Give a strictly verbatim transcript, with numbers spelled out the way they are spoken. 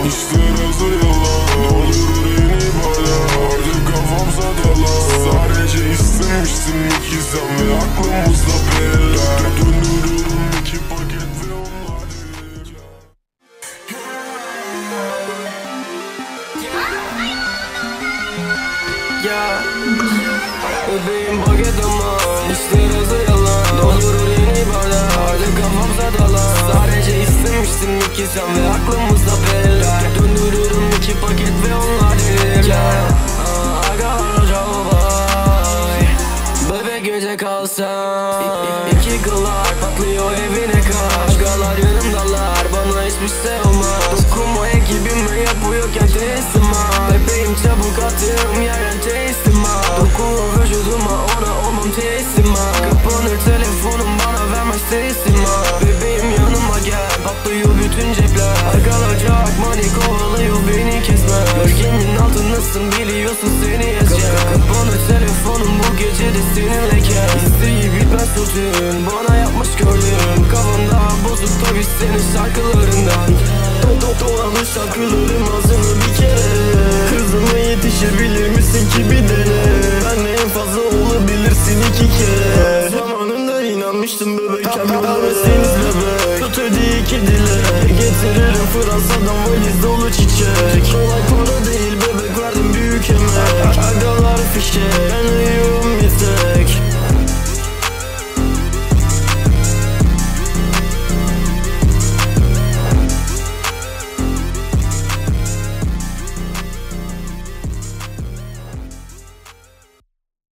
İşler hazırlar, olur yeni bana. Artık kafam sadalar. Sadece istemiştim iki sen ve aklımızda beller. Döndürürüm iki paket ve onlar değil. Ya bebeğim paket ama işler hazır yalan. Doldurur yeni bardak, artık kafam sadalar. Sadece istemiştim iki sen ve aklımızda beller. Döndürürüm iki paket ve onlar delirler. Aga haraca vay, bebek gece kalsam. İki kıllar patlıyor evine kaç. Agalar yanımdalar, bana hiçbir şey olmaz. Dokunma ekibime yapıyorken teslim al. Bebeğim çabuk attığım yerden teslim al. Dokunma vücuduma, ona olmam teslim al. Kapanır telefonum, bana vermez teslim al. Bebeğim yanıma gel, patlıyor bütün cepler. Agalar çok mani kovalıyor beni kesme. Gölgemin altındasın, biliyorsun seni ezeceğim. Kapanır telefonum, bu gece de seninleyken. İsteği bitmez sözün, bana yapmış gördüm. Kafam daha bozuk tabi senin şarkılarından. Dolanmış şarkılarım ağzını bir kere. Hızına yetişebilir misin ki bir dene. Ben en fazla olabilirsin iki kere. Zamanında inanmıştım bebekken görmesiniz bebek. Tut öde iki dile, getiririm Fransa'dan valiz dolu çiçek. Kolay para değil bebek, verdim büyük emek. Agalar fişek,